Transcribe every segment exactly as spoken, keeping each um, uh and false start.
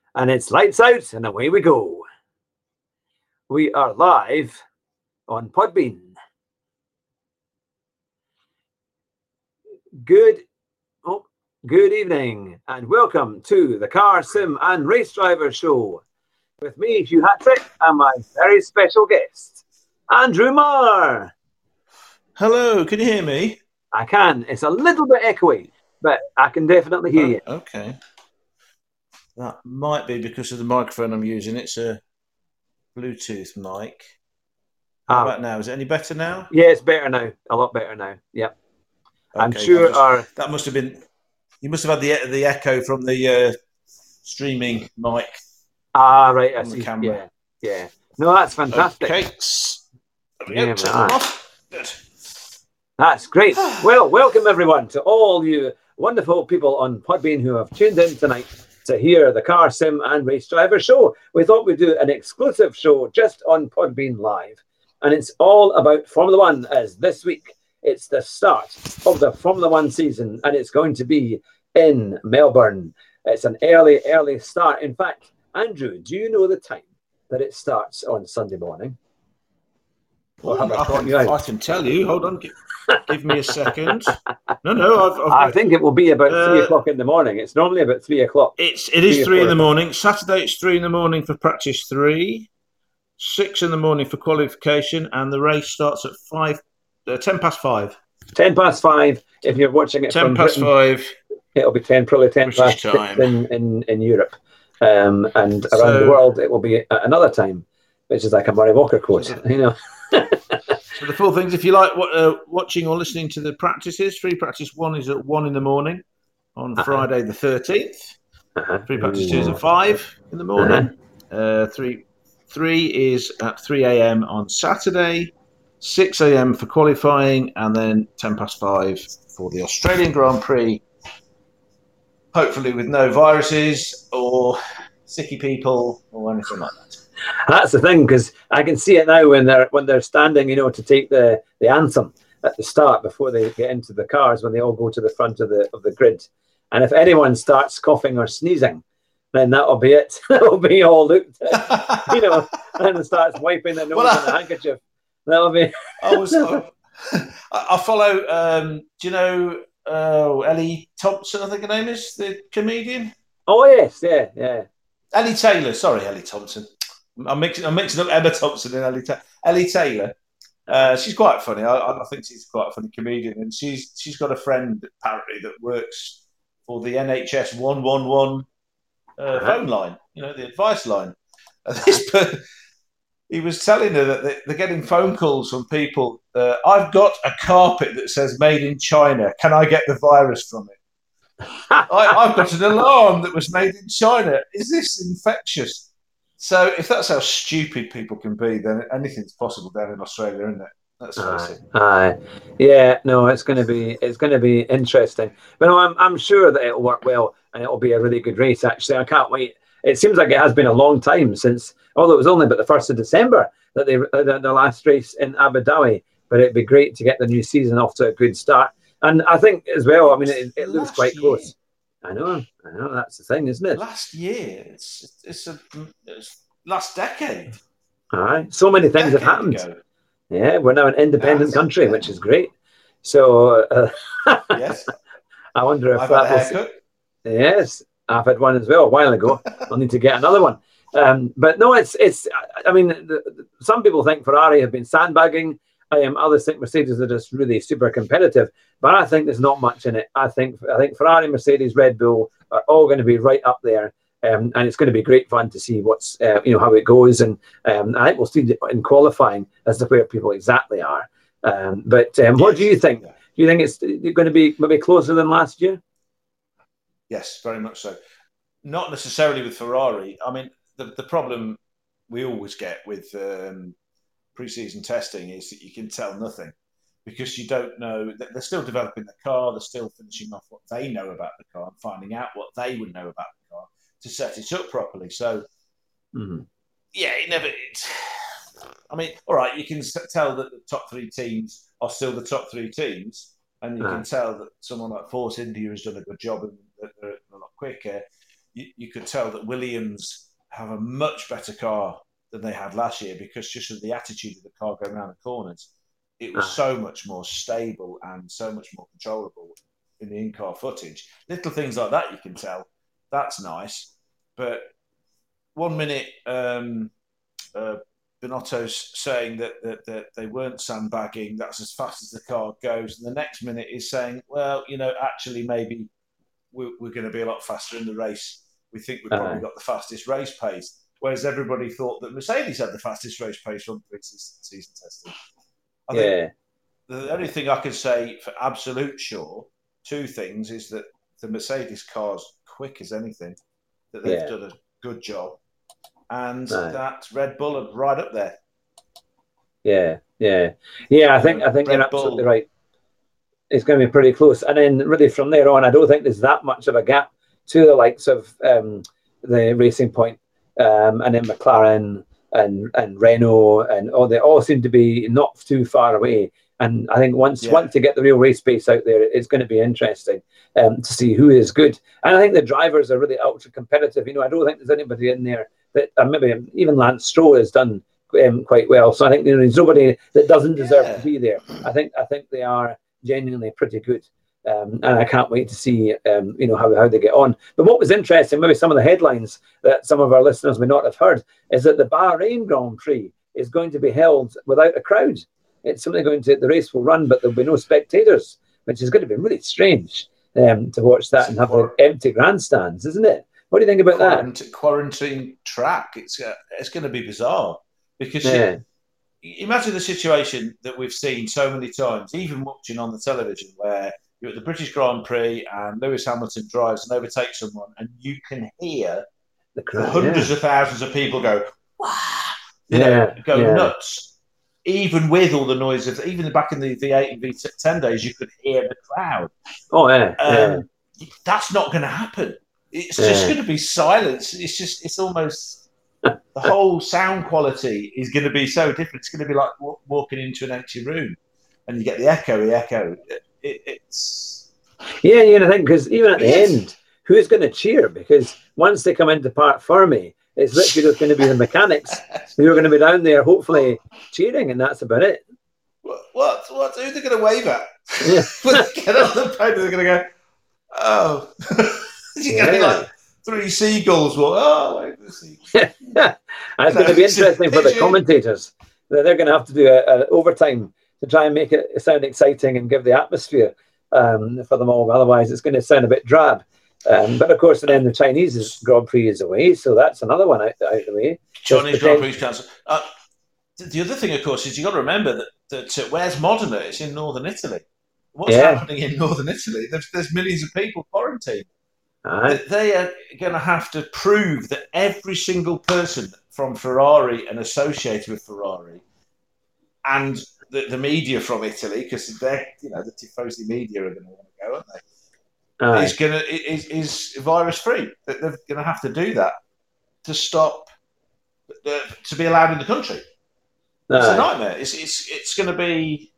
And it's lights out and away we go. We are live on Podbean. Good, oh, good evening and welcome to the Car Sim and Race Driver Show with me, Hugh Hattrick, and my very special guest, Andrew Marr. Hello, can you hear me? I can. It's a little bit echoey, but I can definitely hear oh, you. Okay. That might be because of the microphone I'm using. It's a Bluetooth mic. How Um, about now? Is it any better now? Yeah, it's better now. A lot better now. Yep. Okay, I'm sure just, our... that must have been... You must have had the the echo from the uh, streaming mic. Ah, right. I on see. The camera. Yeah, yeah. No, that's fantastic. Okay. There we go. Yeah, Turn them off. Good. That's great. Well, welcome everyone to all you wonderful people on Podbean who have tuned in tonight to hear the Car Sim and Race Driver Show. We thought we'd do an exclusive show just on Podbean Live. And it's all about Formula One, as this week it's the start of the Formula One season and it's going to be in Melbourne. It's an early, early start. In fact, Andrew, do you know the time that it starts on Sunday morning? Or have I, I, can, I can tell you. Hold on. Give, give me a second. No, no. I've, I've I think it will be about uh, three o'clock in the morning. It's normally about three o'clock. It's it is three, three in the morning. Saturday it's three in the morning for practice three, six in the morning for qualification, and the race starts at five, uh, ten past five. Ten past five. If you're watching it ten from past Britain, five. It'll be ten, probably ten British past six in, in in Europe, um, and around so, the world it will be at another time, which is like a Murray Walker quote, so you know. So the full things, if you like uh, watching or listening to the practices, free practice one is at one in the morning on uh-huh. Friday the thirteenth. Uh-huh. Free practice two is at five in the morning. Uh-huh. Uh, three three is at three a.m. on Saturday, six a.m. for qualifying, and then ten past five for the Australian Grand Prix. Hopefully with no viruses or sicky people or anything like that. That's the thing, because I can see it now when they're when they're standing, you know, to take the, the anthem at the start before they get into the cars, when they all go to the front of the of the grid. And if anyone starts coughing or sneezing, then that'll be it. That'll be all looked at, you know, and starts wiping their nose well, with a handkerchief. That'll be. I was. I, I follow. Um, do you know uh, Ellie Thompson? I think her name is, the comedian. Oh yes, yeah, yeah. Ellie Taylor. Sorry, Ellie Thompson. I'm mixing, I'm mixing up Emma Thompson and Ellie, Ta- Ellie Taylor. Uh, she's quite funny. I, I think she's quite a funny comedian, and she's she's got a friend apparently that works for the N H S one one one uh, phone line. You know, the advice line. And this per- he was telling her that they, they're getting phone calls from people. Uh, I've got a carpet that says "Made in China. Can I get the virus from it?" I, I've got an alarm that was made in China. Is this infectious? So if that's how stupid people can be, then anything's possible down in Australia, isn't it? Let's face it. Aye, yeah, no, it's going to be it's going to be interesting. But no, I'm I'm sure that it'll work well and it'll be a really good race. Actually, I can't wait. It seems like it has been a long time since, although it was only about the first of December that they the, the last race in Abu Dhabi. But it'd be great to get the new season off to a good start. And I think as well, I mean, it, it looks quite year. close. I know, I know. That's the thing, isn't it? Last year, it's it's a it's last decade. All right, so many things have happened. Ago. Yeah, we're now an independent yeah, country, yeah. which is great. So, uh, yes, I wonder if I've that had a haircut. Was, yes, I've had one as well a while ago. I'll need to get another one. Um, but no, it's it's. I mean, the, the, some people think Ferrari have been sandbagging. Um, others think Mercedes are just really super competitive, but I think there's not much in it. I think I think Ferrari, Mercedes, Red Bull are all going to be right up there, um, and it's going to be great fun to see what's uh, you know how it goes. And um, I think we'll see in qualifying as to where people exactly are. Um, but um, what yes. do you think? Do you think it's going to be maybe closer than last year? Yes, very much so. Not necessarily with Ferrari. I mean, the the problem we always get with um, pre-season testing is that you can tell nothing because you don't know. They're still developing the car. They're still finishing off what they know about the car and finding out what they would know about the car to set it up properly. So, mm-hmm. yeah, it never. It's, I mean, all right, you can tell that the top three teams are still the top three teams, and you uh-huh. can tell that someone like Force India has done a good job and that they're a lot quicker. you, you could tell that Williams have a much better car than they had last year because just of the attitude of the car going around the corners. It was so much more stable and so much more controllable in the in-car footage. Little things like that you can tell. That's nice. But one minute, um, uh, Binotto's saying that, that, that they weren't sandbagging, that's as fast as the car goes. And the next minute is saying, well, you know, actually maybe we're, we're going to be a lot faster in the race. We think we've probably uh-huh. got the fastest race pace. Whereas everybody thought that Mercedes had the fastest race pace on pre-season testing. I yeah. think the only thing I can say for absolute sure, two things, is that the Mercedes car's quick as anything, that they've yeah. done a good job, and right. that Red Bull are right up there. Yeah, yeah, yeah. I think I think Red you're Bull. absolutely right. It's going to be pretty close, and then really from there on, I don't think there's that much of a gap to the likes of um, the Racing Point, um, and then McLaren and and Renault, and all they all seem to be not too far away. And I think once yeah. once you get the real race pace out there, it's going to be interesting um, to see who is good. And I think the drivers are really ultra competitive. You know, I don't think there's anybody in there that uh, maybe even Lance Stroll has done um, quite well. So I think you know, there's nobody that doesn't deserve yeah. to be there. I think I think they are genuinely pretty good. Um, and I can't wait to see, um, you know, how, how they get on. But what was interesting, maybe some of the headlines that some of our listeners may not have heard, is that the Bahrain Grand Prix is going to be held without a crowd. It's simply going to, the race will run, but there'll be no spectators, which is going to be really strange um, to watch that and have the empty grandstands, isn't it? What do you think about Quarant- that? Quarantine track. It's uh, it's going to be bizarre because yeah. you, imagine the situation that we've seen so many times, even watching on the television, where you're at the British Grand Prix and Lewis Hamilton drives and overtakes someone, and you can hear the, crowd, the hundreds yeah. of thousands of people go, wow, you yeah, know, go yeah. nuts. Even with all the noise of, even back in the V eight and V ten days, you could hear the crowd. Oh yeah, um, yeah. That's not going to happen. It's just yeah. going to be silence. It's just, it's almost the whole sound quality is going to be so different. It's going to be like w- walking into an empty room, and you get the echo, the echo. It, it, it's yeah, you know, think because even at the yes. end, who's going to cheer? Because once they come into Parc Fermé, it's literally just going to be the mechanics who are going to be down there, hopefully cheering, and that's about it. What? What? what who are they going to wave at? Yeah. When they get on the podium, they're going to go, oh. You're yeah. going to be like three seagulls. Well, oh, wait the seagulls. And it's going to be interesting for the commentators. They're going to have to do an overtime to try and make it sound exciting and give the atmosphere um, for them all. Otherwise, it's going to sound a bit drab. Um, but of course, and then the Chinese Grand Prix is away, so that's another one out, out of the way. Chinese Grand Prix cancelled. Uh, the other thing, of course, is you've got to remember that, that uh, where's Modena? It's in northern Italy. What's yeah. happening in northern Italy? There's, there's millions of people quarantined. Right. They are going to have to prove that every single person from Ferrari and associated with Ferrari, and the, the media from Italy, because they're, you know, the Tifosi media are going to want to go, aren't they? Right. Is going to is, is virus free. They're going to have to do that to stop the, to be allowed in the country. Right. It's a nightmare. It's it's it's going to be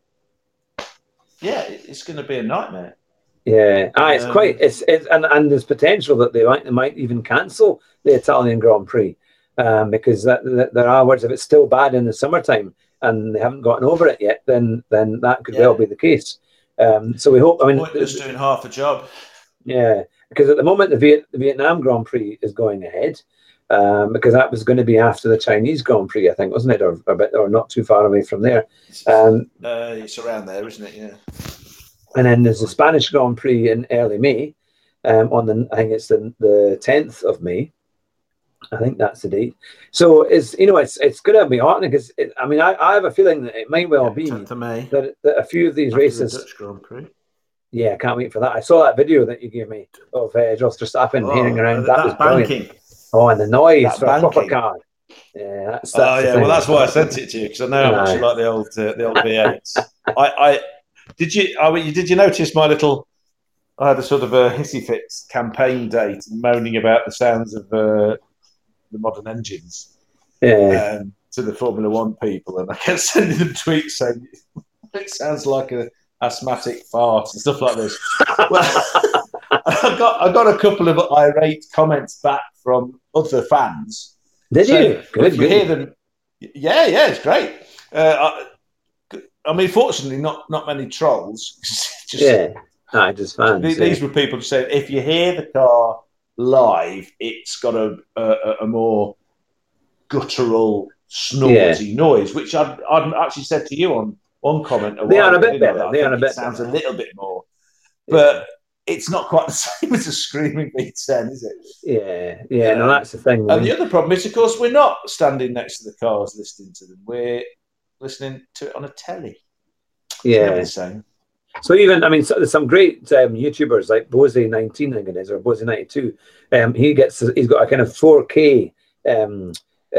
yeah. It's going to be a nightmare. Yeah, ah, it's um, quite it's, it's and, and there's potential that they might they might even cancel the Italian Grand Prix um, because that, that, there are words if it's still bad in the summertime and they haven't gotten over it yet, then then that could yeah. well be the case. Um, so we hope. I mean, pointless doing half a job. Yeah, because at the moment the, Viet, the Vietnam Grand Prix is going ahead um, because that was going to be after the Chinese Grand Prix, I think, wasn't it, or a bit, or not too far away from there. Um, uh, it's around there, isn't it? Yeah. And then there's the Spanish Grand Prix in early May. Um, on the I think it's the the tenth of May. I think that's the date. So it's you know it's it's going to be heartening because it, I mean I, I have a feeling that it might well yeah, be tenth of May. That, that a few of these after races. The Dutch Grand Prix. Yeah, can't wait for that. I saw that video that you gave me of uh, Jos Verstappen oh, hearing around. That, that was banking. Brilliant. Oh, and the noise that for banking. a proper car. Yeah, that's, that's oh yeah. Well, that's why I sent it to you because I know how much you like the old uh, the old V eights. I, I did you. I mean, did you notice my little? I had a sort of a hissy fits campaign date moaning about the sounds of uh, the modern engines yeah. um, to the Formula One people, and I kept sending them tweets saying it sounds like a asthmatic fart and stuff like this. Well, I got I got a couple of irate comments back from other fans. Did so you? Good, if you good. hear them, yeah, yeah, it's great. Uh, I, I mean, fortunately, not not many trolls. just, yeah, no, just fans. These yeah. were people saying, if you hear the car live, it's got a a, a more guttural, snorty yeah. noise, which I'd, I'd actually said to you on one comment. A they while are a ago, bit better. I they think are a it bit sounds better. a little bit more, but yeah. it's not quite the same as a screaming V ten, is it? Yeah, yeah. You know? No, that's the thing. And I mean, the other problem is, of course, we're not standing next to the cars listening to them. We're listening to it on a telly. Yeah. It's the same. So even, I mean, so there's some great um, YouTubers like Bozy nineteen, I think it is, or Bozy ninety-two. Um, he gets, he's got a kind of four K um,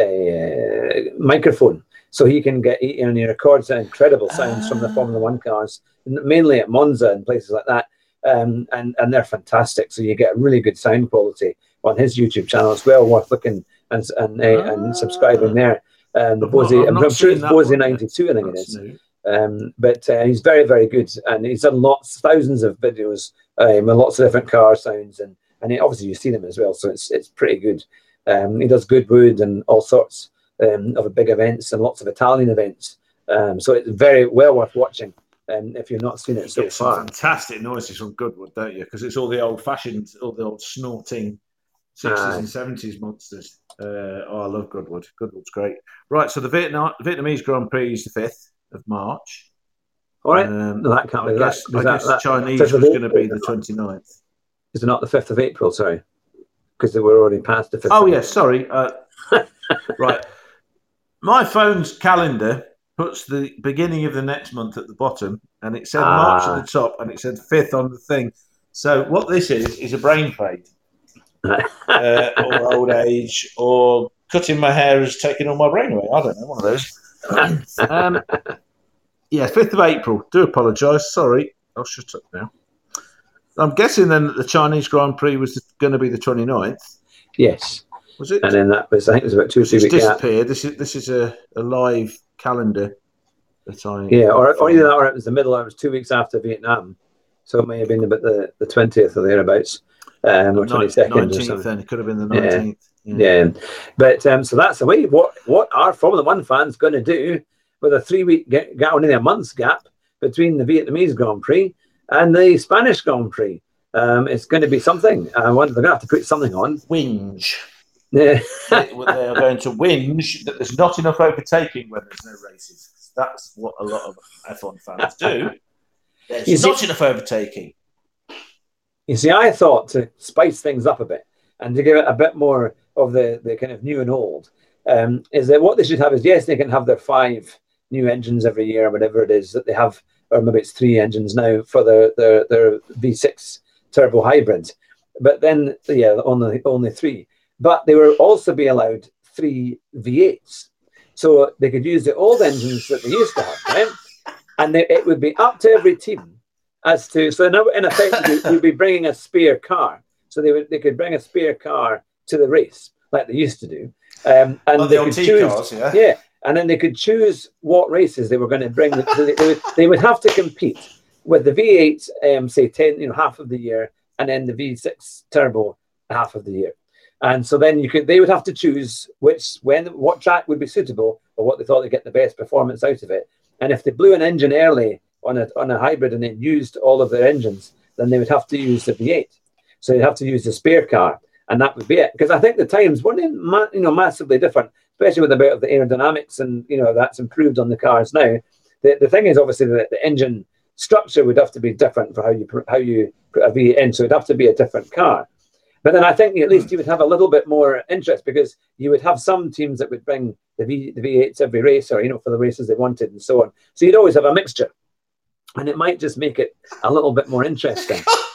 uh, microphone, so he can get, you know, he records incredible sounds ah. from the Formula One cars, mainly at Monza and places like that, um, and and they're fantastic. So you get really good sound quality on his YouTube channel. It's well worth looking and and uh, ah. and subscribing there. Um, the Bozy, I'm, I'm sure it's Bozy ninety-two, I think That's it is. New. Um, but uh, he's very, very good, and he's done lots, thousands of videos um, with lots of different car sounds, and and he, obviously you see them as well, so it's it's pretty good. Um, he does Goodwood and all sorts um, of big events and lots of Italian events, um, so it's very well worth watching. Um, if you've not seen it so far, fantastic noises from Goodwood, don't you? Because it's all the old-fashioned, all the old snorting sixties uh, and seventies monsters. Uh, oh, I love Goodwood. Goodwood's great. Right, so the Vietnam Vietnamese Grand Prix is the fifth of March. All right. Um, no, that can't I be guess, that. I that, guess that, Chinese was going to be the twenty-ninth. Is it not the fifth of April? Sorry. Because they were already past the fifth. Oh, yes. Yeah, sorry. Uh, right. My phone's calendar puts the beginning of the next month at the bottom, and it said ah. March at the top, and it said fifth on the thing. So what this is, is a brain fade. uh, or old age, or cutting my hair has taken all my brain away. I don't know, one of those. um, yeah, fifth of April. Do apologise. Sorry. I'll shut up now. I'm guessing then that the Chinese Grand Prix was going to be the twenty-ninth. Yes. Was it? And then that was, I think it was about two or three weeks. It's disappeared. This is this is a, a live calendar that I. Yeah, or, or either that or it was the middle, or it was two weeks after Vietnam. So it may have been about the, the twentieth or thereabouts. Um, or twenty-second nineteenth or something. Then it could have been the nineteenth. Yeah, yeah. yeah. But um, so that's the way. What what are Formula One fans going to do with a three week gap, only a month's gap between the Vietnamese Grand Prix and the Spanish Grand Prix? Um, it's going to be something. I wonder they're going to have to put something on. Whinge. Yeah. they, they are going to whinge that there's not enough overtaking when there's no races. That's what a lot of F one fans do. There's you not see, enough overtaking. You see, I thought to spice things up a bit and to give it a bit more of the, the kind of new and old, um, is that what they should have is, yes, they can have their five new engines every year, or whatever it is that they have, or maybe it's three engines now for their, their, their V six turbo hybrids. But then, yeah, only, only three. But they will also be allowed three V eights. So they could use the old engines that they used to have, right? And they, it would be up to every team as to, so now in effect, you'd be bringing a spare car. So they would they could bring a spare car to the race, like they used to do. Um, and oh, they the could choose, cars, yeah. yeah. And then they could choose what races they were going to bring. So they, they, would, they would have to compete with the V eight, um, say ten, you know, half of the year, and then the V six turbo half of the year. And so then you could, they would have to choose which, when, what track would be suitable, or what they thought they'd get the best performance out of it. And if they blew an engine early on a on a hybrid and then used all of their engines, then they would have to use the V eight. So you'd have to use the spare car, and that would be it. Because I think the times weren't you know massively different, especially with a bit of the aerodynamics, and you know that's improved on the cars now. The the thing is obviously that the engine structure would have to be different for how you how you put a V eight in. So it'd have to be a different car. But then I think at least you would have a little bit more interest, because you would have some teams that would bring the V the V eights every race, or you know for the races they wanted and so on. So you'd always have a mixture, and it might just make it a little bit more interesting.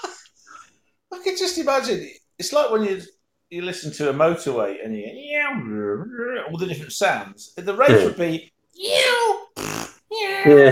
I can just imagine. It's like when you you listen to a motorway and you hear all the different sounds. The race yeah. would be yeah,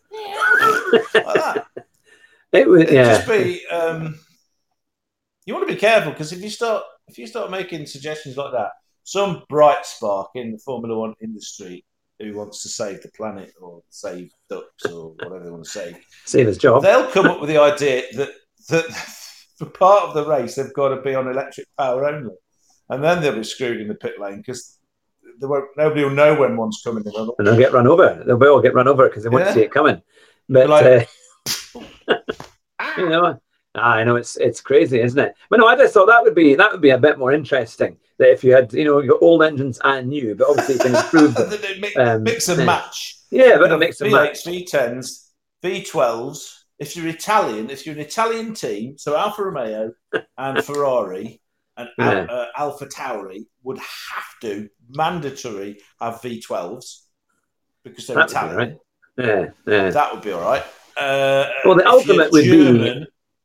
like that. It would It'd yeah. just be. Um, You want to be careful, because if you start if you start making suggestions like that, some bright spark in the Formula One industry who wants to save the planet or save ducks or whatever they want to say, save his job, they'll come up with the idea that that for part of the race, they've got to be on electric power only, and then they'll be screwed in the pit lane because there won't, nobody will know when one's coming in. And they'll get run over. They'll all get run over because they won't Yeah. see it coming. But Like, uh, you know, I know it's it's crazy, isn't it? But no, I just thought that would be that would be a bit more interesting. That if you had, you know, your old engines and new, but obviously you can improve them. mix, um, mix and yeah. match. Yeah, but mix and V eights, match. V tens, V twelves. If you're Italian, if you're an Italian team, so Alfa Romeo and Ferrari and Yeah. Al, uh, Alpha Tauri would have to mandatory have V twelves because they're That would be Italian. right. Yeah, yeah. That would be all right. Uh, Well, the if ultimate you're would be- German,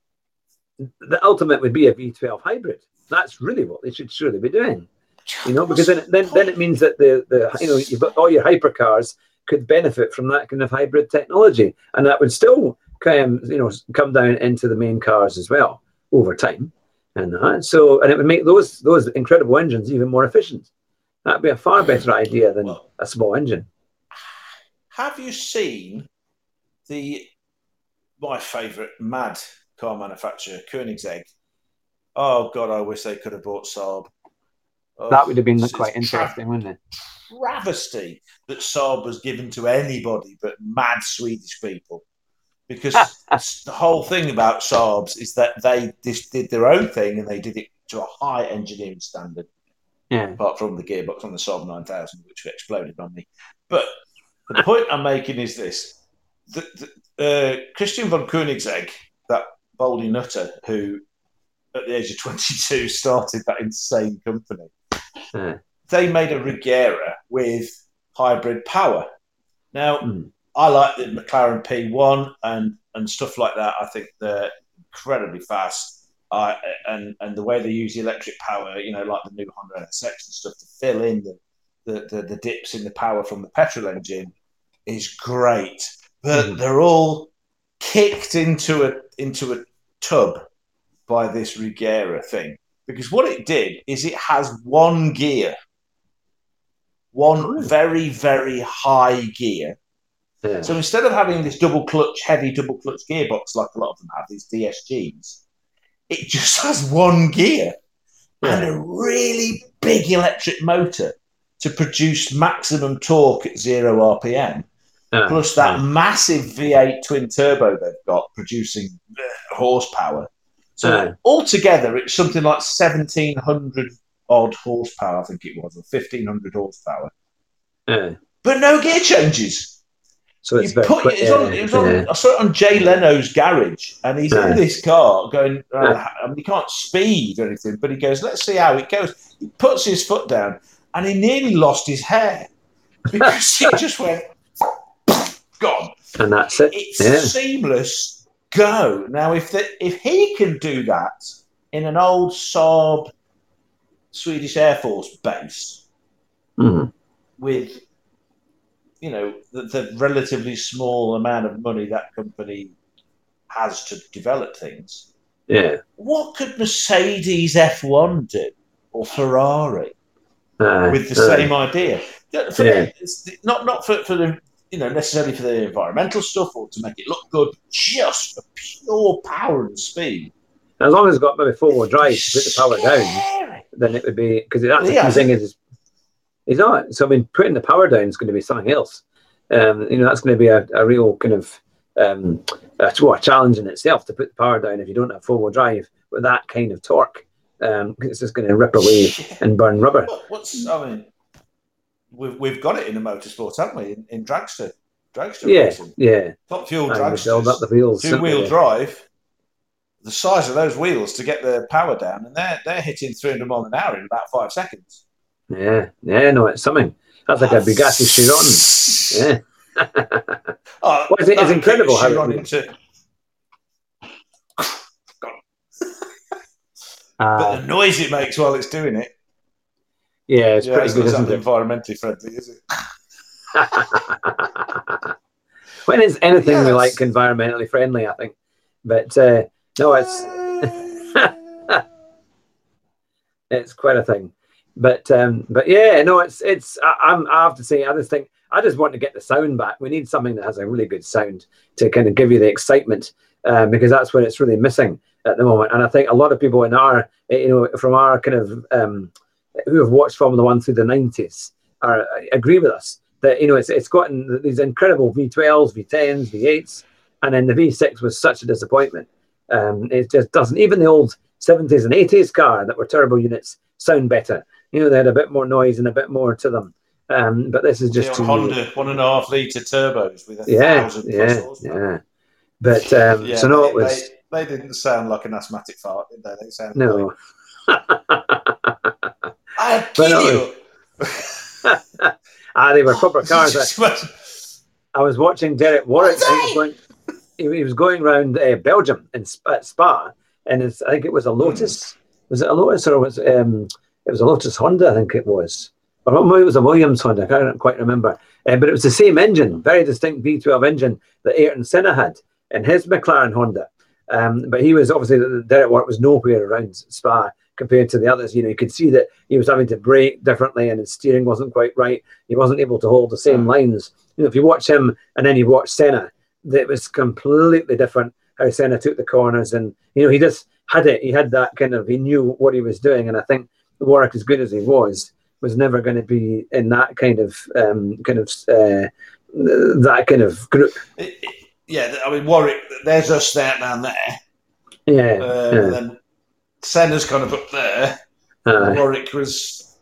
The ultimate would be a V twelve hybrid. That's really what they should surely be doing. You know, because then it, then then it means that the the you know you've got all your hypercars could benefit from that kind of hybrid technology, and that would still um, you know come down into the main cars as well over time, and that so and it would make those those incredible engines even more efficient. That'd be a far better idea than Well- a small engine. have you seen the my favourite mad car manufacturer, Koenigsegg? Oh God, I wish they could have bought Saab. Oh, That would have been it's- quite it's tra- interesting, wouldn't it? travesty that Saab was given to anybody but mad Swedish people. Because the whole thing about Saabs is that they just did their own thing and they did it to a high engineering standard, Yeah, apart from the gearbox on the Saab nine thousand, which exploded on me. But the point I'm making is this. The, the, uh, Christian von Koenigsegg, that baldy nutter who at the age of twenty-two started that insane company, yeah. they made a Regera with hybrid power. Now, Mm. I like the McLaren P one and, and stuff like that. I think they're incredibly fast. Uh, and, and the way they use the electric power, you know, like the new Honda N S X and stuff to fill in the, the, the, the dips in the power from the petrol engine is great. But Mhm. they're all kicked into a into a tub by this Regera thing. Because what it did is it has one gear, one Oh. very, very high gear. Yeah. So instead of having this double clutch, heavy double clutch gearbox like a lot of them have, these D S Gs, it just has one gear and Yeah. a really big electric motor to produce maximum torque at zero R P M. Yeah. Plus that Yeah. massive V eight twin turbo they've got producing uh, horsepower. So Yeah. altogether, it's something like seventeen hundred odd horsepower, I think it was, or fifteen hundred horsepower. Yeah. But no gear changes. So it's You very put, quick. it's on, yeah, it was on, yeah. I saw it on Jay Leno's garage, and he's Yeah. in this car going, uh, Yeah. I mean, he can't speed or anything, but he goes, let's see how it goes. He puts his foot down, and he nearly lost his hair because he just went, gone. And that's it. It's Yeah. seamless. Go. Now, if the, if he can do that in an old Saab Swedish Air Force base Mhm. with, you know, the, the relatively small amount of money that company has to develop things, Yeah. what could Mercedes F one do or Ferrari Uh, with the uh, same idea? For Yeah. the, it's not not for, for the you know necessarily for the environmental stuff or to make it look good, just for pure power and speed. As long as it's got maybe four-wheel drive to put the power down, Scary. then it would be because that's the Yeah. key thing is he's not. So I mean, putting the power down is going to be something else. Um, you know, that's going to be a, a real kind of um, a, well, a challenge in itself to put the power down if you don't have four-wheel drive with that kind of torque. Um, 'cause it's just going to rip away and burn rubber. What, what's I mean, we've we've got it in the motorsport, haven't we? In, in dragster, dragster Yeah, racing, yeah. top fuel And they build up dragsters, the wheels. two wheel yeah. drive. The size of those wheels to get the power down, and they're they're hitting three hundred miles an hour in about five seconds. Yeah, yeah. No, it's something. That's like a Bugatti Chiron. Yeah. Oh, Well, it's- it's that incredible how it Chiron moves. into, Uh, but the noise it makes while it's doing it. yeah, it's Yeah, pretty it's good, not isn't exactly it? environmentally friendly, is it? When is anything we Yes. like environmentally friendly? I think, but uh, no, it's it's quite a thing. But um, but yeah, no, it's it's. I, I'm. I have to say, I just think I just want to get the sound back. We need something that has a really good sound to kind of give you the excitement um, because that's where it's really missing at the moment. And I think a lot of people in our, you know, from our kind of um, who have watched Formula One through the nineties are agree with us that, you know, it's it's gotten these incredible V twelves, V tens, V eights, and then the V six was such a disappointment. Um, it just doesn't. Even the old seventies and eighties car that were turbo units sound better. You know, they had a bit more noise and a bit more to them. Um, but this is just yeah, too Honda one and a half litre turbos with a yeah, thousand yeah, plus horsepower. yeah. But um, yeah, so no, they, it was they, they didn't sound like an asthmatic fart, did they? They sounded no. like, I'll But kill no, you. ah, they were proper cars. Just I, imagine- I was watching Derek Warwick. What's I think he was going, he, he was going around uh, Belgium in Sp- at Spa, and it's, I think it was a Lotus. Was it a Lotus or was um, it was a Lotus Honda? I think it was, or maybe it was a Williams Honda. I can't quite remember. Uh, but it was the same engine, very distinct V twelve engine that Ayrton Senna had in his McLaren Honda. Um, but he was obviously Derek Warwick was nowhere around Spa compared to the others. You know, you could see that he was having to brake differently, and his steering wasn't quite right. He wasn't able to hold the same lines. You know, if you watch him and then you watch Senna, it was completely different how Senna took the corners, and you know, he just had it. He had that kind of. He knew what he was doing, and I think Warwick, as good as he was, was never going to be in that kind of um, kind of uh, that kind of group. It, it, yeah, I mean Warwick. There's us there down there. Yeah, um, yeah. And then Senna's kind of up there. Uh, Warwick was.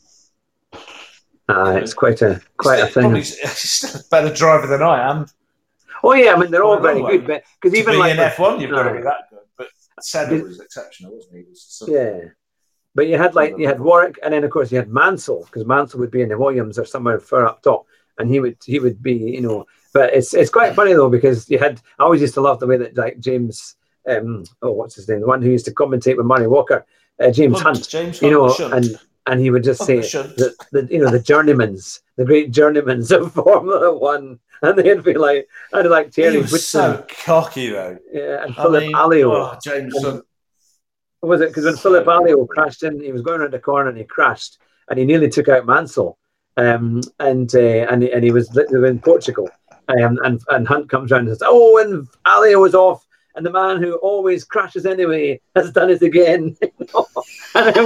uh, it's quite a quite a thing. Probably still a better driver than I am. Oh yeah, I mean they're all Well, very way. good, but because To even be like in F one, you've got to uh, be that good. But Senna was exceptional, wasn't he? He was yeah. But you had like you had Warwick, and then of course you had Mansell, because Mansell would be in the Williams or somewhere far up top, and he would he would be, you know. But it's it's quite funny though, because you had I always used to love the way that like James um oh what's his name, the one who used to commentate with Murray Walker, uh, James Hunt, Hunt, James you know, Hunt, and and he would just say Hunt. that the you know the journeymans, the great journeymans of Formula One, and they'd be like I'd like Terry He was Woodson, so cocky though. yeah, and I Philip mean, Alliot. Oh, James Hunt. Was it because when So Philip Alliot crashed in, he was going around the corner and he crashed, and he nearly took out Mansell, um, and uh, and and he was literally in Portugal, um, and and Hunt comes around and says, "Oh, and Alliot was off, and the man who always crashes anyway has done it again." And I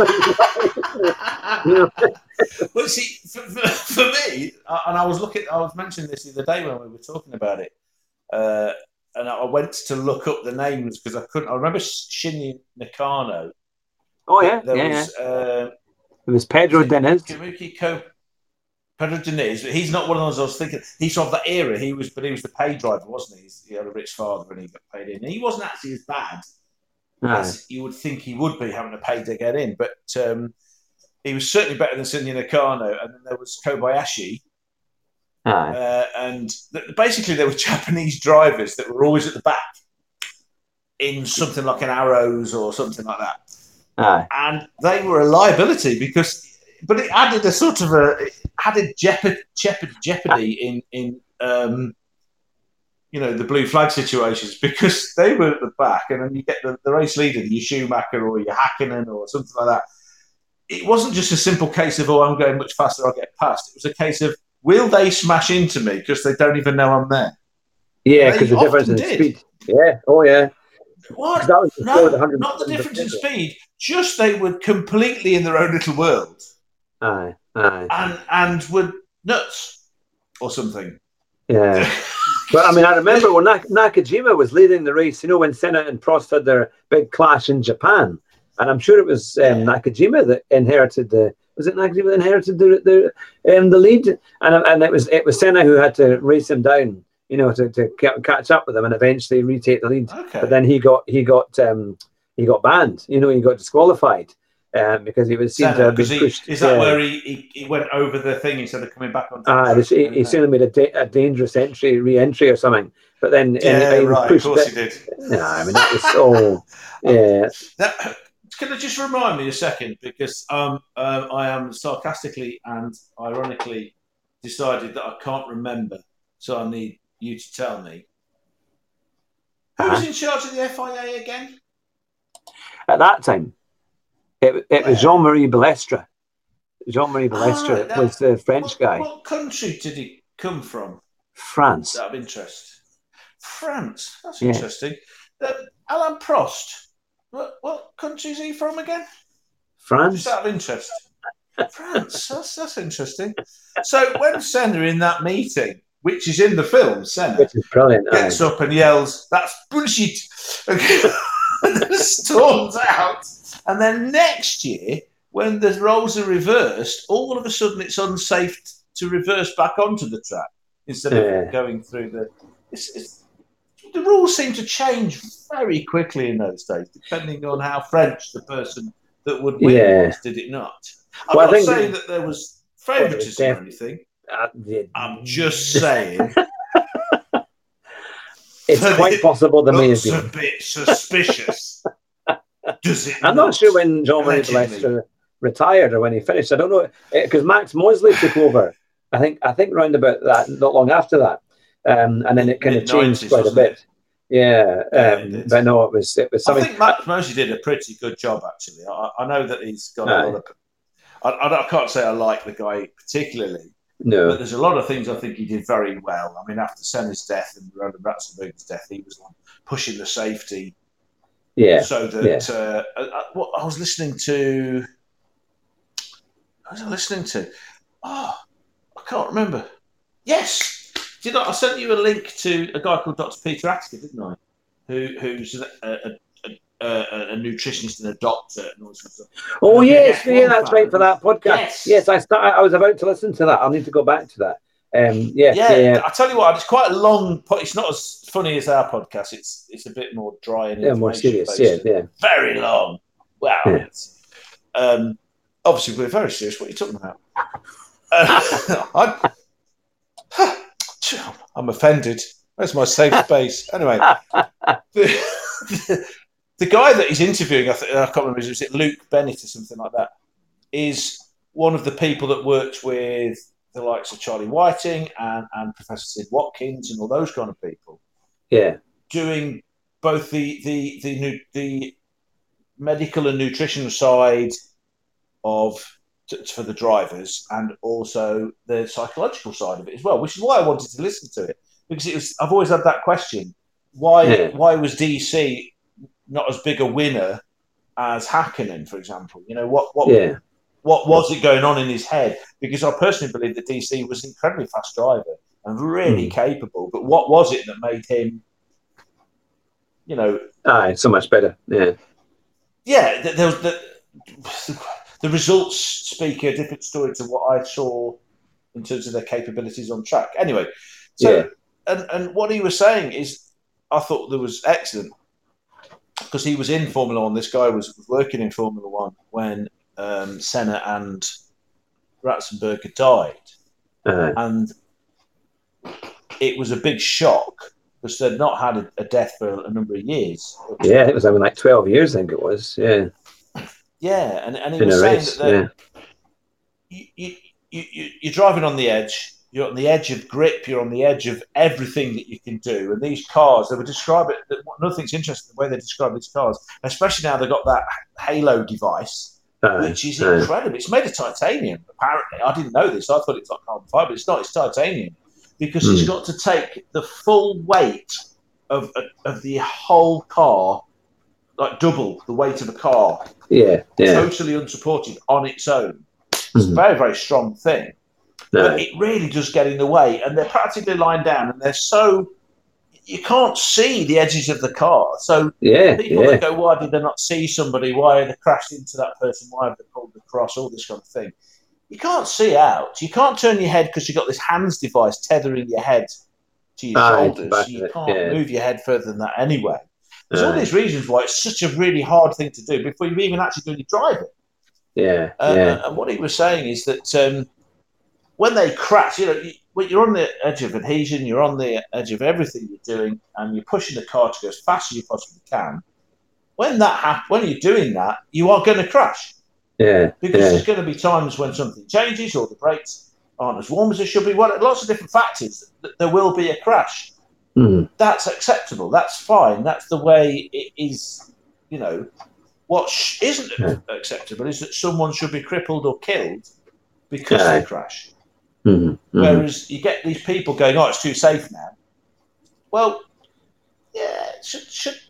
was, you know, Well, see, for, for, for me, and I was looking, I was mentioning this the other day when we were talking about it. Uh, And I went to look up the names because I couldn't. I remember Shinji Nakano. oh yeah, There yeah, was, yeah. Uh, It was Pedro was it Diniz. Kamuki Ko. Pedro Diniz. He's not one of those I was thinking. He's of that era. He was, but he was the pay driver, wasn't he? He's, he had a rich father and he got paid in. And he wasn't actually as bad Ah. as you would think he would be, having to pay to get in. But um, he was certainly better than Shinji Nakano. And then there was Kobayashi. Ah. Uh, and th- basically, there were Japanese drivers that were always at the back in something like an Arrows or something like that. Ah. And they were a liability because, but it added a sort of a it added jeopard, jeopard, jeopardy in in um, you know, the blue flag situations, because they were at the back, and then you get the, the race leader, your Schumacher or your Hakkinen or something like that. It wasn't just a simple case of, oh, I'm going much faster, I'll get past. It was a case of, will they smash into me because they don't even know I'm there? Yeah, because the difference in did. speed. Yeah, oh yeah. What? That was No, the not the difference in speed. Just they were completely in their own little world. Aye, aye. And and were nuts or something. Yeah. But I mean, I remember when Nak- Nakajima was leading the race, you know, when Senna and Prost had their big clash in Japan. And I'm sure it was um, yeah. Nakajima that inherited the. Was it Nakajima that inherited the the um, the lead? And and it was it was Senna who had to race him down, you know, to, to catch up with him and eventually retake the lead. Okay. But then he got he got um, he got banned. You know, he got disqualified um, because he was seen to have been pushed. He, is that yeah. where he, he, he went over the thing instead of coming back on? Ah, uh, he, he certainly made a, da- a dangerous entry, re-entry or something. But then yeah, he, he right. pushed Of course it. he did. No, I mean that was so. Yeah. That, can I just remind me a second, because um, um, I am sarcastically and ironically decided that I can't remember, so I need you to tell me. Who was uh-huh. in charge of the F I A again? At that time, it, it was Jean-Marie Balestre. Jean-Marie Balestre oh, right. was the French what, guy. What country did he come from? France. Out of interest. France. That's yeah. interesting. Um, Alain Prost. What, what country is he from again? France. Just out of interest. France. That's, that's interesting. So when Senna in that meeting, which is in the film, Senna which is brilliant, gets aye. up and yells, "That's bullshit," and then storms out. And then next year, when the roles are reversed, all of a sudden it's unsafe to reverse back onto the track instead of Yeah. going through the. It's, it's, the rules seem to change very quickly in those days, depending on how French the person that would win Yeah. was, did it not? I'm Well, I not think saying the- that there was Well, it was favouritism def- or anything. Uh, yeah. I'm just saying. It's But quite it possible there may have looks a been. bit suspicious. Does it I'm not? not sure when Jean-Marie Allegedly. Balestre retired or when he finished. I don't know, because Max Mosley took over. I think I think round about that, not long after that, um, and then it kind of changed mid-nineties, quite a wasn't bit. it? Yeah, Yeah, um, it did. but no, it was it was I something. think Max Mosley did a pretty good job, actually. I, I know that he's got a Aye. lot of. I, I, I can't say I like the guy particularly, but No, there's a lot of things I think he did very well. I mean, after Senna's death and Roland Ratzenberger's death, he was like pushing the safety yeah, so that yeah. uh, I, what I was listening to. What was I listening to? Oh, I can't remember. Yes, did I, I sent you a link to a guy called Doctor Peter Atker, didn't I? Who who's a, a, a, a, a nutritionist and a doctor and all sorts of stuff. Oh And a big yes, F one yeah, that's fan. right for that podcast. Yes. Yes, I start, I was about to listen to that. I'll need to go back to that. Um, yes, Yeah, yeah, yeah, I tell you what, it's quite a long. po- It's not as funny as our podcast. It's it's a bit more dry and yeah, more information serious. based. Yeah, and yeah. Very long. Wow. Yeah. It's, um, obviously, we're very serious. What are you talking about? Uh, I'm, I'm offended. Where's my safe space? Anyway, the, the, the guy that he's interviewing, I, th- I can't remember, is it Luke Bennett or something like that, is one of the people that worked with the likes of Charlie Whiting and, and Professor Sid Watkins and all those kind of people, Yeah, doing both the the the, nu- the medical and nutrition side of t- for the drivers and also the psychological side of it as well, which is why I wanted to listen to it, because it was I've always had that question: why Yeah. why was D C not as big a winner as Hakkinen, for example? You know, what what yeah, what was it going on in his head? Because I personally believe that D C was an incredibly fast driver and really Mm. capable, but what was it that made him, you know, aye, so much better. Yeah, yeah, th- there was the, the results speak a different story to what I saw in terms of their capabilities on track. Anyway, so Yeah. and and what he was saying is, I thought that was excellent because he was in Formula One. This guy was, was working in Formula One when um, Senna and Ratzenberger died, aye. and it was a big shock because they'd not had a, a death for a number of years. Yeah, it was I mean, like twelve years, I think it was. Yeah, Yeah, and, and he in was a saying race. that they're- Yeah, you, you, you, you- you're driving on the edge. You're on the edge of grip. You're on the edge of everything that you can do. And these cars, they would describe it. Another thing's interesting, the way they describe these cars, especially now they've got that halo device, aye, which is aye. incredible. It's made of titanium, apparently. I didn't know this. I thought it was like carbon fiber. It's not. It's titanium because it's Hmm. got to take the full weight of, of, of the whole car, like double the weight of a car, Yeah, yeah. totally unsupported on its own. It's a Mhm. very, very strong thing. But Aye. it really does get in the way, and they're practically lying down, and they're so you can't see the edges of the car. So Yeah, people yeah. that go, "Why did they not see somebody? Why have they crashed into that person? Why have they pulled the cross?" All this kind of thing. You can't see out. You can't turn your head because you've got this hands device tethering your head to your Aye, shoulders. back So of you it, can't yeah. move your head further than that anyway. There's all Aye. these reasons why it's such a really hard thing to do before you've even actually done your driving. Yeah, Uh, yeah. And what he was saying is that um, when they crash, you know, you, when you're on the edge of adhesion, you're on the edge of everything you're doing, and you're pushing the car to go as fast as you possibly can. When that hap- when you're doing that, you are going to crash Yeah, because yeah. there's going to be times when something changes or the brakes aren't as warm as they should be. What, lots of different factors. That there will be a crash. Mhm. That's acceptable. That's fine. That's the way it is. You know, what sh- isn't Yeah. acceptable is that someone should be crippled or killed because Aye. they crash. Mhm, mhm. Whereas you get these people going, "Oh, it's too safe now." Well, yeah, should should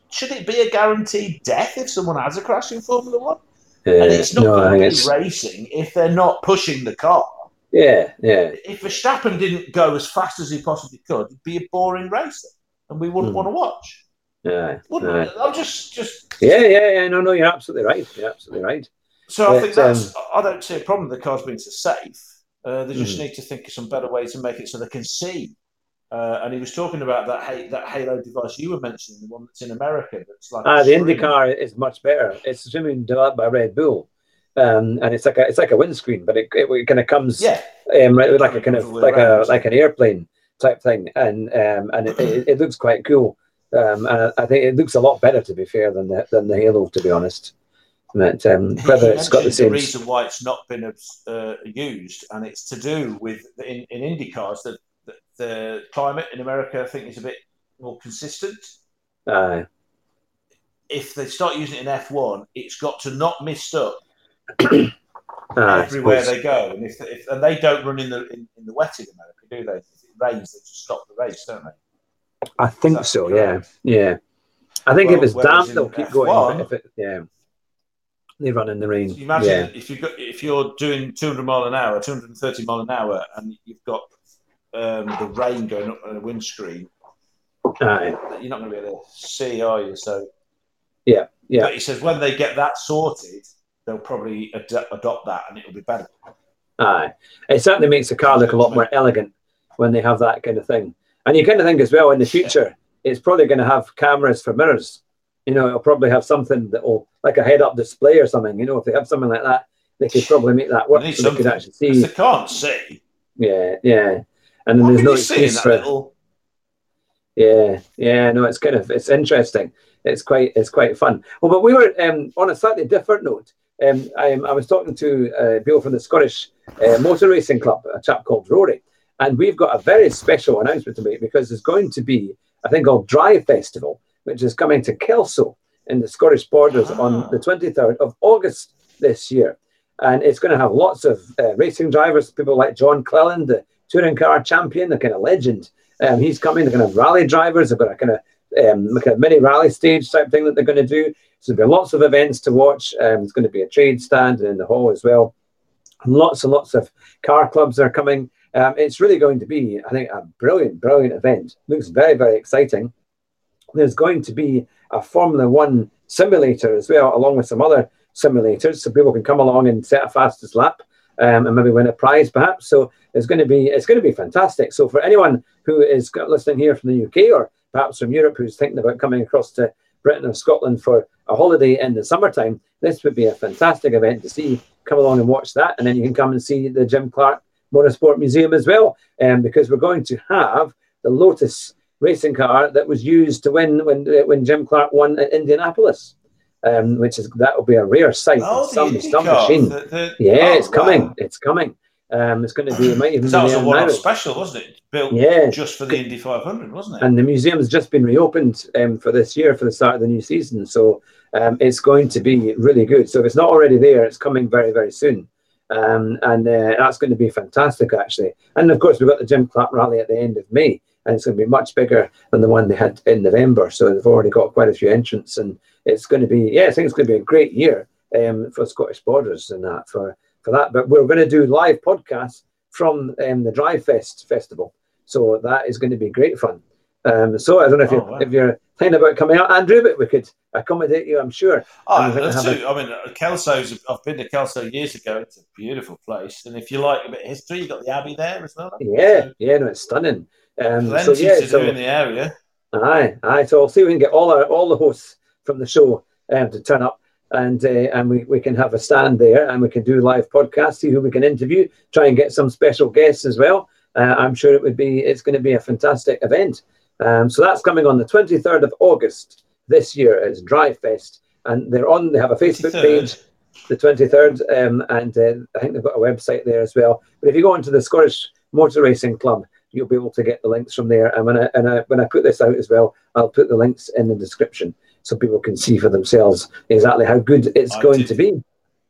should it be a guaranteed death if someone has a crash in Formula One? Yeah, and it's not no, going to be it's... racing if they're not pushing the car. Yeah, yeah. If Verstappen didn't go as fast as he possibly could, it'd be a boring race, and we wouldn't mm. want to watch. Yeah, wouldn't yeah. I'm just, just. Yeah, yeah, yeah. No, no, you're absolutely right. You're absolutely right. So but, I think that's. Um, I don't see a problem with the cars being so safe. Uh, they just mm. need to think of some better ways to make it so they can see. Uh, and he was talking about that that Halo device you were mentioning, the one that's in America. That's like ah, the IndyCar is much better. It's streaming developed by Red Bull, um, and it's like a it's like a windscreen, but it, it, it kind of comes yeah, um, right, like a kind of like around, a like an airplane type thing, and um, and it, it, it looks quite cool. Um, and I think it looks a lot better, to be fair, than the than the Halo, to be honest. But um, whether it's got the same. The reason why it's not been uh, used, and it's to do with in, in IndyCars that. The climate in America, I think, is a bit more consistent. Aye. If they start using it in F one, it's got to not mist up Aye, everywhere they go. And if, if and they don't run in the in, in the wet in America, do they? If it rains, they just stop the race, don't they? I think so. Correct? Yeah, yeah. I think well, if it's damp, they'll keep F one, going. But if it, yeah, they run in the rain. So imagine yeah. if you got if you're doing two hundred mile an hour, two hundred thirty mile an hour, and you've got Um, the rain going up on the windscreen. Aye. You're not going to be able to see, are you? So, yeah, yeah. But he says when they get that sorted, they'll probably ad- adopt that, and it'll be better. Aye, it certainly makes the car look a lot more elegant when they have that kind of thing. And you kind of think as well in the future, it's probably going to have cameras for mirrors. You know, it'll probably have something that will, like a head-up display or something. You know, if they have something like that, they could probably make that work. So they could actually see. They can't see. Yeah, yeah. And then what there's no excuse for little... Yeah, yeah, no, it's kind of it's interesting. It's quite it's quite fun. Well, but we were um, on a slightly different note. Um, I, I was talking to uh, Bill from the Scottish uh, Motor Racing Club, a chap called Rory, and we've got a very special announcement to make because there's going to be a thing called Drive Festival, which is coming to Kelso in the Scottish Borders ah. on the twenty-third of August this year, and it's going to have lots of uh, racing drivers, people like John Cleland, the touring car champion, the kind of legend. Um, he's coming. They're going to have rally drivers. They've got a kind of um, like a mini rally stage type thing that they're going to do. So there'll be lots of events to watch. Um, there's going to be a trade stand in the hall as well. And lots and lots of car clubs are coming. Um, it's really going to be, I think, a brilliant, brilliant event. Looks very, very exciting. There's going to be a Formula One simulator as well, along with some other simulators, so people can come along and set a fastest lap. Um, and maybe win a prize, perhaps. So it's going to be it's going to be fantastic. So for anyone who is listening here from the U K or perhaps from Europe who's thinking about coming across to Britain or Scotland for a holiday in the summertime, this would be a fantastic event to see. Come along and watch that, and then you can come and see the Jim Clark Motorsport Museum as well, um, because we're going to have the Lotus racing car that was used to win when when Jim Clark won at Indianapolis. Um, which is that will be a rare sight. Oh, some the some machine. The, the, yeah, oh, it's coming. Wow. It's coming. Um, it's going to be. It might even that be was a one-off now. special, wasn't it? Built yeah. just for the Indy five hundred, wasn't it? And the museum has just been reopened um, for this year for the start of the new season. So um, it's going to be really good. So if it's not already there, it's coming very very soon. Um, and uh, that's going to be fantastic, actually. And of course, we've got the Jim Clark Rally at the end of May, and it's going to be much bigger than the one they had in November. So they've already got quite a few entrants, and it's going to be, yeah, I think it's going to be a great year um, for Scottish Borders and that for, for that. But we're going to do live podcasts from um, the Drive Fest festival, so that is going to be great fun. Um, so I don't know if oh, you're wow. if you're thinking about coming out, Andrew, but we could accommodate you, I'm sure. Oh, I'd love a... to. I mean, Kelso's. I've been to Kelso years ago. It's a beautiful place, and if you like a bit of history, you've got the Abbey there as well. Yeah, so, yeah, no, it's stunning. Um, plenty so, yeah, to so, do in the area. Aye, aye. So I'll see if we can get all our all the hosts from the show um, to turn up, and uh, and we, we can have a stand there, and we can do live podcasts, see who we can interview, try and get some special guests as well. Uh, I'm sure it would be it's going to be a fantastic event. Um, so that's coming on the twenty-third of August this year. It's Drive Fest, and they're on. They have a Facebook twenty-third. page, the twenty-third, um, and uh, I think they've got a website there as well. But if you go into the Scottish Motor Racing Club, you'll be able to get the links from there. And when I, and I, when I put this out as well, I'll put the links in the description so people can see for themselves exactly how good it's I going did, to be.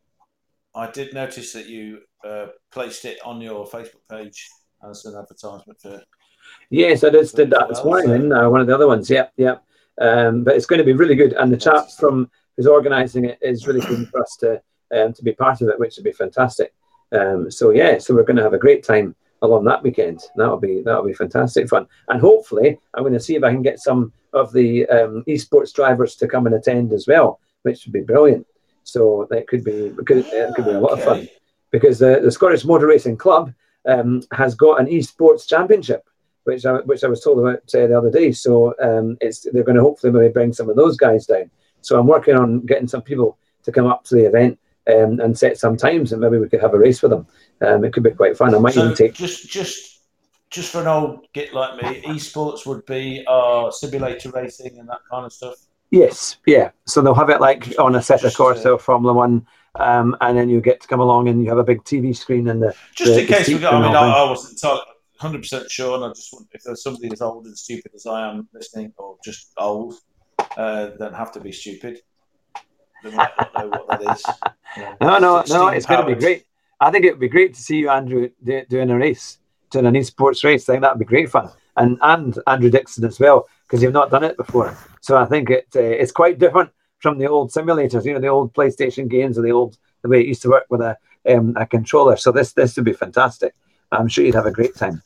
I did notice that you uh, placed it on your Facebook page as an advertisement for. Yes, I just did that this well, morning. so. In, uh, one of the other ones. Yep, yep. Um, but it's going to be really good. And the chap from who's organising it is really keen for us to um, to be part of it, which would be fantastic. Um, so yeah, so we're going to have a great time along that weekend. That'll be that'll be fantastic fun. And hopefully, I'm going to see if I can get some of the um, esports drivers to come and attend as well, which would be brilliant. So that could be could, it could be a lot Okay. of fun, because the, the Scottish Motor Racing Club um, has got an esports championship, which I, which I was told about uh, the other day. So um, it's they're going to hopefully maybe bring some of those guys down. So I'm working on getting some people to come up to the event um, and set some times, and maybe we could have a race with them. Um, it could be quite fun. I might So even take just just just for an old git like me, esports would be uh, simulator racing and that kind of stuff. Yes, yeah. So they'll have it like on a set of course uh, or Formula One, um, and then you get to come along and you have a big T V screen and the just the, in case the we got. I mean, all I, thing. I wasn't entirely one hundred percent sure, and I just want if there's somebody as old and stupid as I am listening, or just old, uh, don't have to be stupid. They might not know what that is. Yeah. No, no, Steam no. It's going to be powered. great. I think it would be great to see you, Andrew, do, doing a race, doing an esports race. I think that would be great fun, and and Andrew Dixon as well, because you've not done it before. So I think it uh, it's quite different from the old simulators, you know, the old PlayStation games or the old the way it used to work with a um, a controller. So this this would be fantastic. I'm sure you'd have a great time.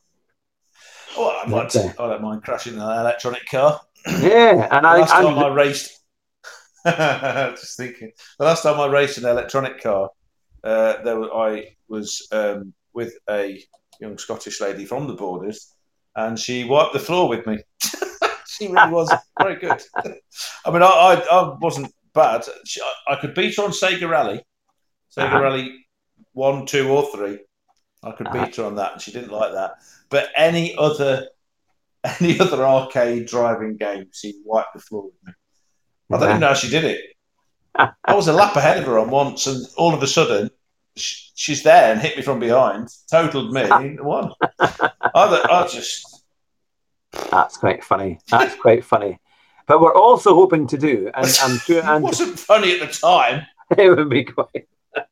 Oh, I'd like to, I don't mind crashing an electronic car. Yeah, and the I last Andrew, time I raced. Just thinking, the last time I raced an electronic car, uh, there was, I was um, with a young Scottish lady from the Borders, and she wiped the floor with me. She really was very good. I mean, I, I, I wasn't bad. She, I, I could beat her on Sega Rally, Sega Uh-huh. Rally one, two, or three. I could Uh-huh. beat her on that, and she didn't like that. But any other, any other arcade driving game, she wiped the floor with me. I don't even know how she did it. I was a lap ahead of her on once, and all of a sudden, sh- she's there and hit me from behind, totaled me, and won. I, I just. That's quite funny. That's quite funny. But we're also hoping to do, and I'm sure It Andrew, wasn't funny at the time. it would be quite.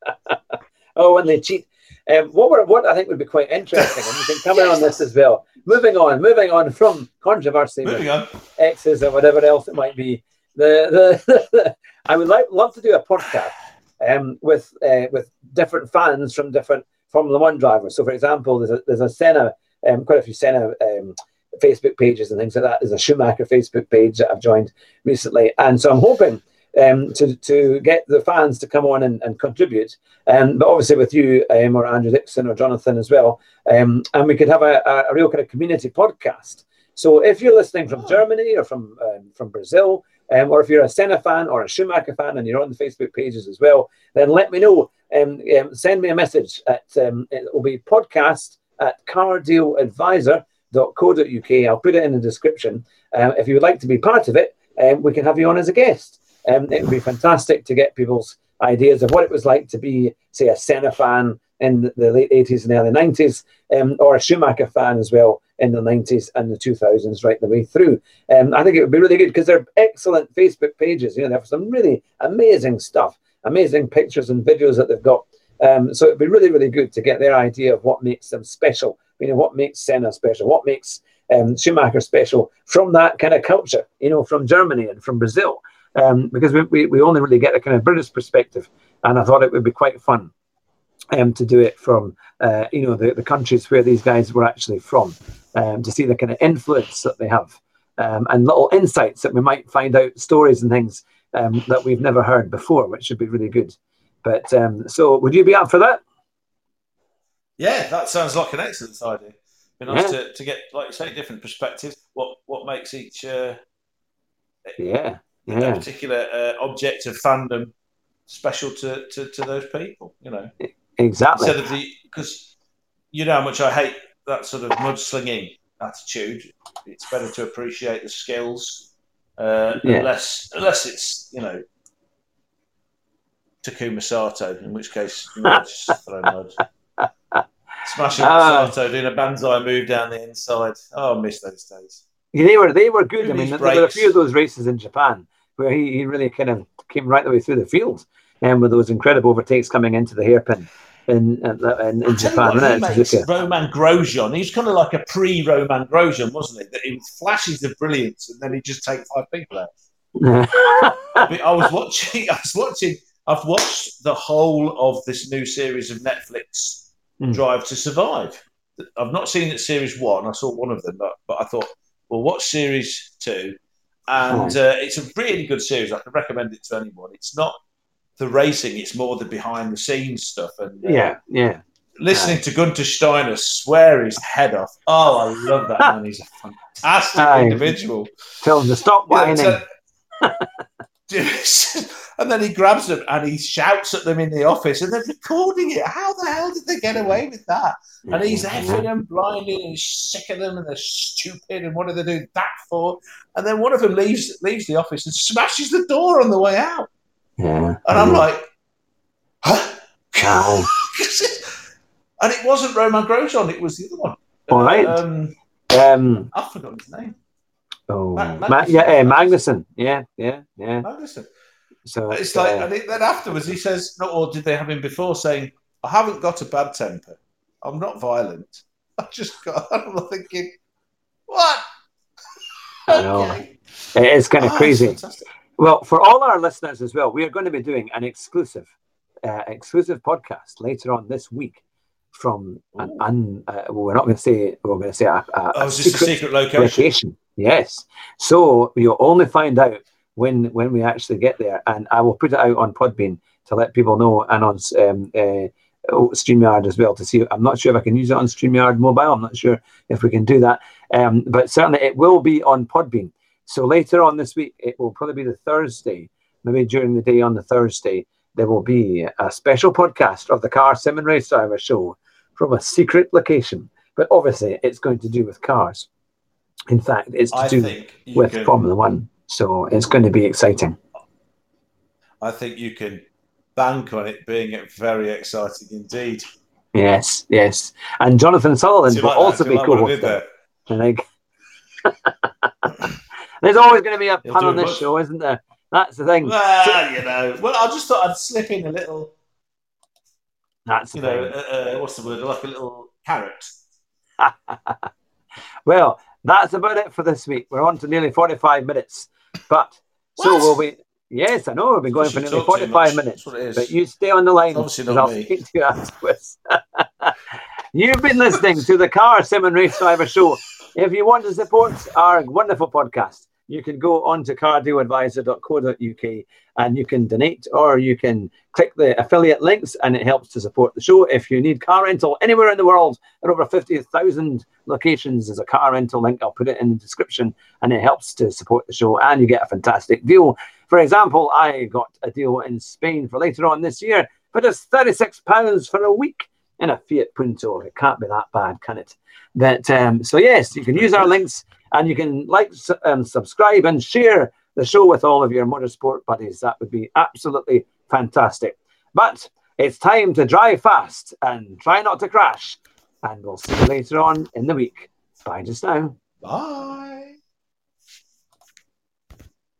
Oh, when they cheat. Um, what were, what I think would be quite interesting, and you can come in on this as well. Moving on, moving on from controversy, Moving on. X's or whatever else it might be. The the, the I would like love to do a podcast um, with uh, with different fans from different Formula One drivers. So, for example, there's a there's a Senna, um, quite a few Senna um, Facebook pages and things like that. There's a Schumacher Facebook page that I've joined recently, and so I'm hoping um, to to get the fans to come on and, and contribute. Um, but obviously with you um, or Andrew Dixon or Jonathan as well, um, and we could have a, a, a real kind of community podcast. So if you're listening from Germany or from um, from Brazil, um, or if you're a Senna fan or a Schumacher fan and you're on the Facebook pages as well, then let me know. Um, um, send me a message at um, it will be podcast at car deal advisor dot co dot uk. I'll put it in the description. Um, if you would like to be part of it, um, we can have you on as a guest. Um, it would be fantastic to get people's ideas of what it was like to be, say, a Senna fan in the late eighties and early nineties, um, or a Schumacher fan as well in the nineties and the two thousands right the way through. Um, I think it would be really good because they're excellent Facebook pages. You know, they have some really amazing stuff, amazing pictures and videos that they've got. Um, so it'd be really, really good to get their idea of what makes them special. You know, what makes Senna special, what makes um, Schumacher special from that kind of culture, you know, from Germany and from Brazil. Um, because we, we, we only really get a kind of British perspective. And I thought it would be quite fun um, to do it from, uh, you know, the, the countries where these guys were actually from, um, to see the kind of influence that they have, um, and little insights that we might find out, stories and things um, that we've never heard before, which would be really good. But um, so would you be up for that? Yeah, that sounds like an excellent idea. It'd be nice Yeah. to, to get, like you say, different perspectives. What what makes each uh, Yeah, a yeah, particular uh, object of fandom special to, to, to those people, you know? exactly. Instead of the, because you know how much I hate that sort of mudslinging attitude. It's better to appreciate the skills, uh, Yeah. unless unless it's, you know, Takuma Sato, in which case you know, just throw mud. Smashing Ah. Sato doing a banzai move down the inside. Oh, I miss those days. Yeah, they were they were good. I Doing mean, these there were a breaks. few of those races in Japan where he, he really kind of came right the way through the field, and with those incredible overtakes coming into the hairpin. in in, in, in Japan. What, he makes Suzuka. Roman Grosjean. He was kind of like a pre-Roman Grosjean, wasn't he? That he was flashes of brilliance, and then he'd just take five people out. I was watching. I was watching. I've watched the whole of this new series of Netflix, mm. Drive to Survive. I've not seen it series one. I saw one of them, but, but I thought, well, watch series two, and uh, it's a really good series. I can recommend it to anyone. It's not the racing; it's more the behind-the-scenes stuff. And uh, yeah, yeah. Listening to Gunter Steiner swear his head off. Oh, I love that man. He's a fantastic Aye. individual. Tell him to stop whining. Yeah, and then he grabs them and he shouts at them in the office, and they're recording it. How the hell did they get away with that? And he's effing them, blinding, and he's sick of them, and they're stupid. And what do they do that for? And then one of them leaves leaves the office and smashes the door on the way out. Yeah, and I'm like, huh? And it wasn't Roman Grosjean; it was the other one. All right. Um, um, I've forgotten his name. Oh, Mag- Ma- yeah, uh, Magnussen. Yeah, yeah, yeah. Magnussen. So it's uh, like, and it, then afterwards he says, "No, or did they have him before saying, I haven't got a bad temper. I'm not violent. I just got." I'm thinking, what? I know. Okay. It's kind of oh, crazy. Well, for all our listeners as well, we are going to be doing an exclusive, uh, exclusive podcast later on this week. From an un, uh, well, we're not going to say we're going to say a, a, oh, a, secret, a secret location. location. Yes, so you'll only find out when when we actually get there, and I will put it out on Podbean to let people know, and on um, uh, StreamYard as well to see. I'm not sure if I can use it on StreamYard mobile. I'm not sure if we can do that, um, but certainly it will be on Podbean. So later on this week, it will probably be the Thursday, maybe during the day on the Thursday. There will be a special podcast of the Car Sim and Race Driver Show from a secret location. But obviously, it's going to do with cars. In fact, it's to I do with can, Formula One. So it's going to be exciting. I think you can bank on it being very exciting indeed. Yes, yes. And Jonathan Sutherland will like also be like co-host there. I think. There's always going to be a pun on this show, isn't there? That's the thing. Well, so, you know. Well, I just thought I'd slip in a little. That's you know. Uh, uh, what's the word? Like a little carrot. Well, that's about it for this week. We're on to nearly forty-five minutes, but what? So will we? Yes, I know we've been going for nearly forty-five minutes. That's what it is. But you stay on the line. It's obviously not I'll me. Speak to you afterwards. You've been listening to the Car Sim and Race Driver Show. If you want to support our wonderful podcast, you can go on to cardio advisor dot co dot U K and you can donate, or you can click the affiliate links, and it helps to support the show. If you need car rental anywhere in the world, there are over fifty thousand locations. There's a car rental link. I'll put it in the description, and it helps to support the show, and you get a fantastic deal. For example, I got a deal in Spain for later on this year for just thirty-six pounds for a week in a Fiat Punto. It can't be that bad, can it? That um, so yes, you can use our links, and you can like, um, subscribe, and share the show with all of your motorsport buddies. That would be absolutely fantastic. But it's time to drive fast and try not to crash. And we'll see you later on in the week. Bye just now. Bye.